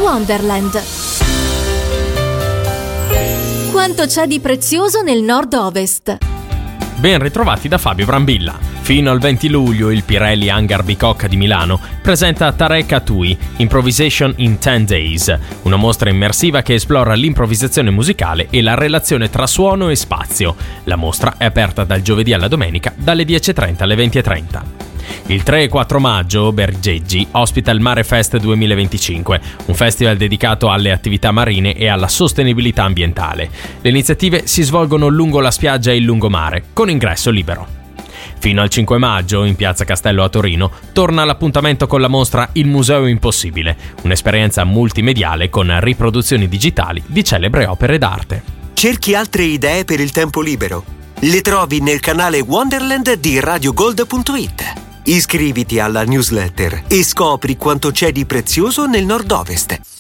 Wonderland. Quanto c'è di prezioso nel nord-ovest? Ben ritrovati da Fabio Brambilla. Fino al 20 luglio il Pirelli Hangar Bicocca di Milano presenta Tarek Atui, Improvisation in 10 Days, una mostra immersiva che esplora l'improvvisazione musicale e la relazione tra suono e spazio. La mostra è aperta dal giovedì alla domenica dalle 10.30 alle 20.30. Il 3 e 4 maggio Bergeggi ospita il Mare Fest 2025, un festival dedicato alle attività marine e alla sostenibilità ambientale. Le iniziative si svolgono lungo la spiaggia e il lungomare, con ingresso libero. Fino al 5 maggio, in Piazza Castello a Torino, torna l'appuntamento con la mostra Il Museo Impossibile, un'esperienza multimediale con riproduzioni digitali di celebri opere d'arte. Cerchi altre idee per il tempo libero? Le trovi nel canale Wonderland di radiogold.it. Iscriviti alla newsletter e scopri quanto c'è di prezioso nel nord-ovest.